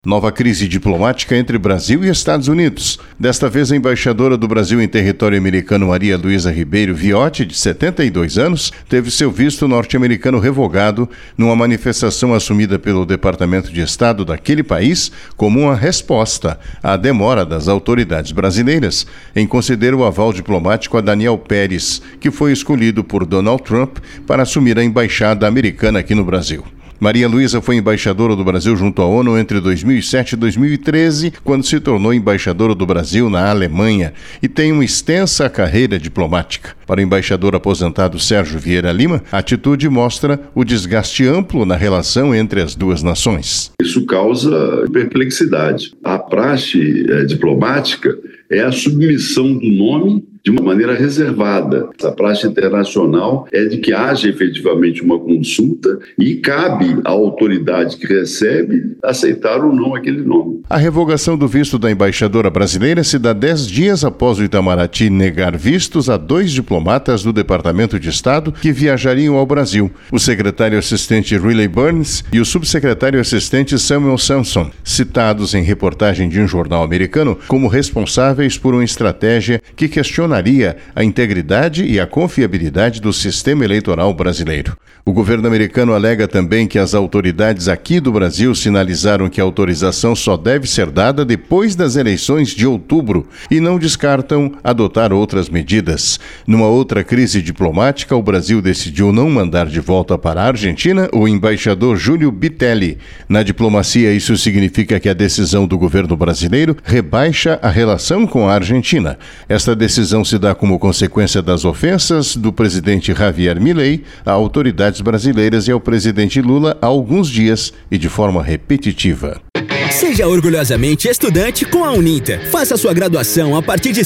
Nova crise diplomática entre Brasil e Estados Unidos. Desta vez, a embaixadora do Brasil em território americano, Maria Luísa Ribeiro Viotti, de 72 anos, teve seu visto norte-americano revogado numa manifestação assumida pelo Departamento de Estado daquele país como uma resposta à demora das autoridades brasileiras em conceder o aval diplomático a Daniel Pérez, que foi escolhido por Donald Trump para assumir a embaixada americana aqui no Brasil. Maria Luísa foi embaixadora do Brasil junto à ONU entre 2007 e 2013, quando se tornou embaixadora do Brasil na Alemanha e tem uma extensa carreira diplomática. Para o embaixador aposentado Sérgio Vieira Lima, a atitude mostra o desgaste amplo na relação entre as duas nações. Isso causa perplexidade. A praxe diplomática é a submissão do nome de uma maneira reservada. A praxe internacional é de que haja efetivamente uma consulta e cabe à autoridade que recebe aceitar ou não aquele nome. A revogação do visto da embaixadora brasileira se dá 10 dias após o Itamaraty negar vistos a 2 diplomatas do Departamento de Estado que viajariam ao Brasil, o secretário assistente Riley Burns e o subsecretário assistente Samuel Samson, citados em reportagem de um jornal americano como responsáveis por uma estratégia que questiona a integridade e a confiabilidade do sistema eleitoral brasileiro. O governo americano alega também que as autoridades aqui do Brasil sinalizaram que a autorização só deve ser dada depois das eleições de outubro e não descartam adotar outras medidas. Numa outra crise diplomática, o Brasil decidiu não mandar de volta para a Argentina o embaixador Júlio Bitelli. Na diplomacia, isso significa que a decisão do governo brasileiro rebaixa a relação com a Argentina. Esta decisão se dá como consequência das ofensas do presidente Javier Milei a autoridades brasileiras e ao presidente Lula há alguns dias e de forma repetitiva. Seja orgulhosamente estudante com a Uninter. Faça sua graduação a partir de R$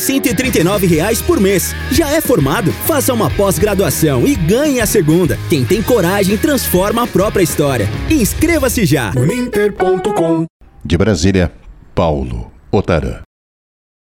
139 por mês. Já é formado? Faça uma pós-graduação e ganhe a segunda. Quem tem coragem transforma a própria história. Inscreva-se já! Uninter.com. De Brasília, Paulo Otarã.